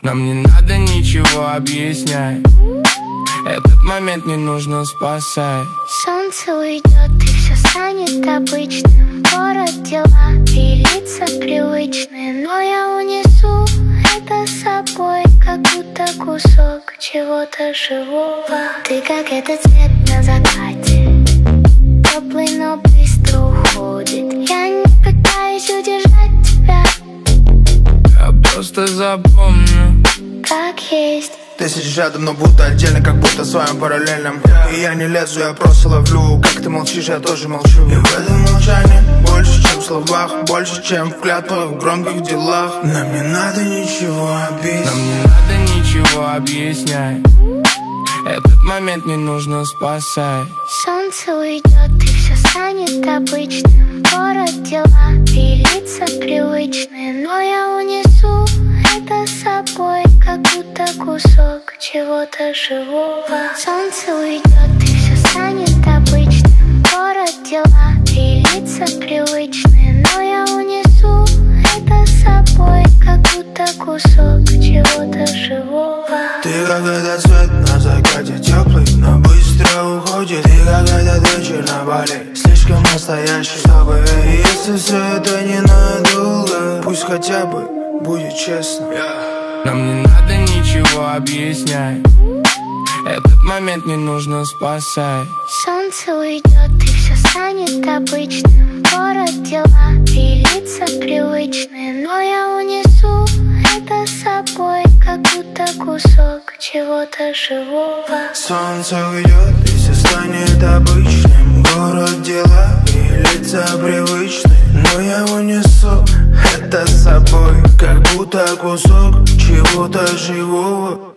Нам не надо ничего объяснять, этот момент не нужно спасать. Солнце уйдет, и все станет обычным. Город, дела и лица привычные, но я унесу это с собой, как будто кусок чего-то живого. Ты как этот цвет на закате, теплый, но быстро уходит. Я не пытаюсь удержать тебя, я просто запомню, как есть. Ты сидишь рядом, но будто отдельно, как будто в своем параллельном. И я не лезу, я просто ловлю. Как ты молчишь, я тоже молчу. И в этом молчании больше, чем в словах, больше, чем в клятвах, в громких делах. Нам не надо ничего объяснять, нам не надо ничего объяснять, этот момент не нужно спасать. Солнце уйдет, и все станет обычным. Город, дела и лица привычные, но я унесу это с собой, как будто кусок чего-то живого. Солнце уйдет, и все станет обычным. Город, дела и лица привычные, но я унесу это с собой, как будто кусок чего-то живого. Ты как этот цвет на закате, теплый, но быстро уходит. Ты как этот вечер на Бали, слишком настоящий, чтобы если все это ненадолго, пусть хотя бы будет честно. Нам не надо ничего объяснять, этот момент не нужно спасать. Солнце уйдет, и все станет обычным. Город, дела и лица привычные, но я унесу это с собой, как будто кусок чего-то живого. Солнце уйдет, и все станет обычным. Город, дела и лица привычные, но я унесу это с собой, как будто кусок чего-то живого.